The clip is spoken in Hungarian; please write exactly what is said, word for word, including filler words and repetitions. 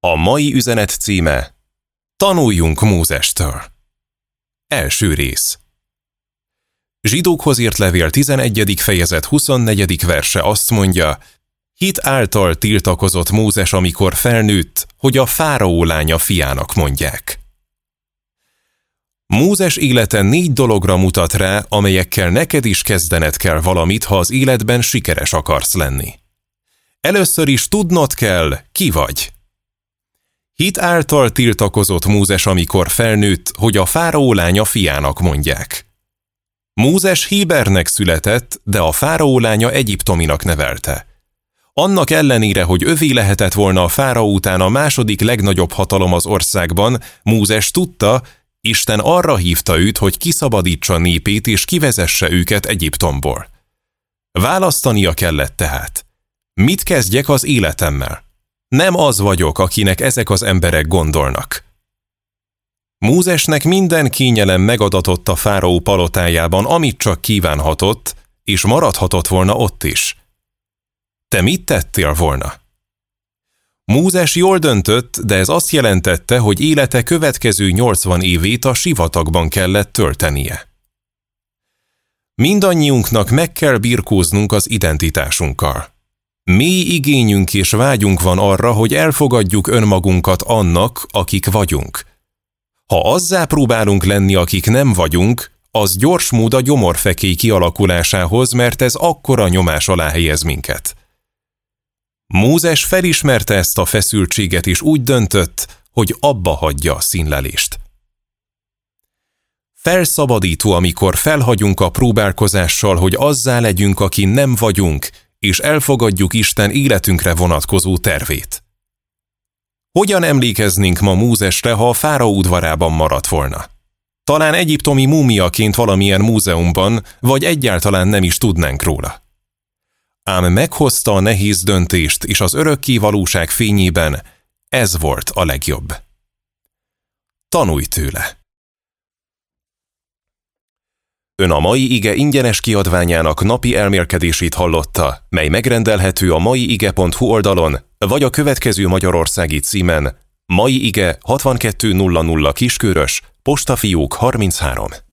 A mai üzenet címe: Tanuljunk Mózestől. Első rész. Zsidókhoz írt levél tizenegyedik fejezet huszonnegyedik verse azt mondja: hit által tiltakozott Mózes, amikor felnőtt, hogy a fáraó lánya fiának mondják. Mózes élete négy dologra mutat rá, amelyekkel neked is kezdened kell valamit, ha az életben sikeres akarsz lenni. Először is tudnod kell, ki vagy. Hit által tiltakozott Mózes, amikor felnőtt, hogy a fáraó lánya fiának mondják. Mózes hébernek született, de a fáraó lánya egyiptominak nevelte. Annak ellenére, hogy övé lehetett volna a fáraó után a második legnagyobb hatalom az országban, Mózes tudta, Isten arra hívta őt, hogy kiszabadítsa népét és kivezesse őket Egyiptomból. Választania kellett tehát. Mit kezdjek az életemmel? Nem az vagyok, akinek ezek az emberek gondolnak. Mózesnek minden kényelem megadatott a fáraó palotájában, amit csak kívánhatott, és maradhatott volna ott is. Te mit tettél volna? Mózes jól döntött, de ez azt jelentette, hogy élete következő nyolcvan évét a sivatagban kellett töltenie. Mindannyiunknak meg kell birkóznunk az identitásunkkal. Mély igényünk és vágyunk van arra, hogy elfogadjuk önmagunkat annak, akik vagyunk. Ha azzá próbálunk lenni, akik nem vagyunk, az gyors mód a gyomorfekély kialakulásához, mert ez akkora nyomás alá helyez minket. Mózes felismerte ezt a feszültséget, és úgy döntött, hogy abba hagyja a színlelést. Felszabadító, amikor felhagyunk a próbálkozással, hogy azzá legyünk, aki nem vagyunk, és elfogadjuk Isten életünkre vonatkozó tervét. Hogyan emlékeznénk ma Mózesre, ha a fáraó udvarában maradt volna? Talán egyiptomi múmiaként valamilyen múzeumban, vagy egyáltalán nem is tudnánk róla. Ám meghozta a nehéz döntést, és az örökké valóság fényében ez volt a legjobb. Tanulj tőle! Ön a Mai Ige ingyenes kiadványának napi elmélkedését hallotta, mely megrendelhető a maiige pont hu oldalon, vagy a következő magyarországi címen: Mai Ige hatvankettő nulla nulla Kiskörös, Postafiók harminchárom.